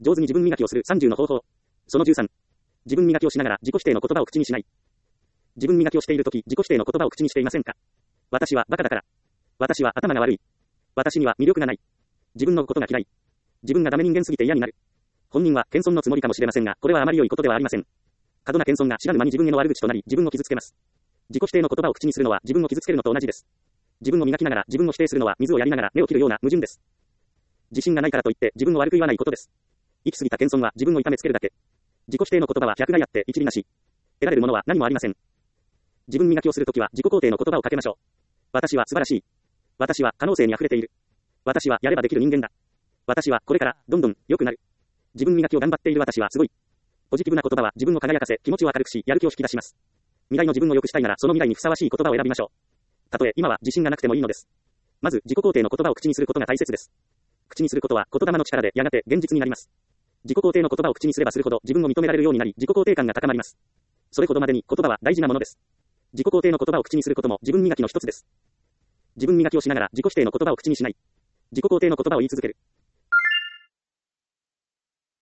上手に自分磨きをする30の方法。その13。自分磨きをしながら自己否定の言葉を口にしない。自分磨きをしているとき、自己否定の言葉を口にしていませんか？私はバカだから。私は頭が悪い。私には魅力がない。自分のことが嫌い。自分がダメ人間すぎて嫌になる。本人は謙遜のつもりかもしれませんが、これはあまり良いことではありません。過度な謙遜が知らぬ間に自分への悪口となり、自分を傷つけます。自己否定の言葉を口にするのは自分を傷つけるのと同じです。自分を磨きながら自分を否定するのは水をやりながら根を切るような矛盾です。自信がないからといって自分を悪く言わないことです。行き過ぎた謙遜は自分を痛めつけるだけ。自己否定の言葉は百害あって一理なし。得られるものは何もありません。自分磨きをするときは自己肯定の言葉をかけましょう。私は素晴らしい。私は可能性に溢れている。私はやればできる人間だ。私はこれからどんどん良くなる。自分磨きを頑張っている私はすごい。ポジティブな言葉は自分を輝かせ、気持ちを明るくし、やる気を引き出します。未来の自分を良くしたいならその未来にふさわしい言葉を選びましょう。たとえ今は自信がなくてもいいのです。まず自己肯定の言葉を口にすることが大切です。口にすることは言霊の力でやがて現実になります。自己肯定の言葉を口にすればするほど自分を認められるようになり、自己肯定感が高まります。それほどまでに言葉は大事なものです。自己肯定の言葉を口にすることも自分磨きの一つです。自分磨きをしながら自己否定の言葉を口にしない。自己肯定の言葉を言い続ける。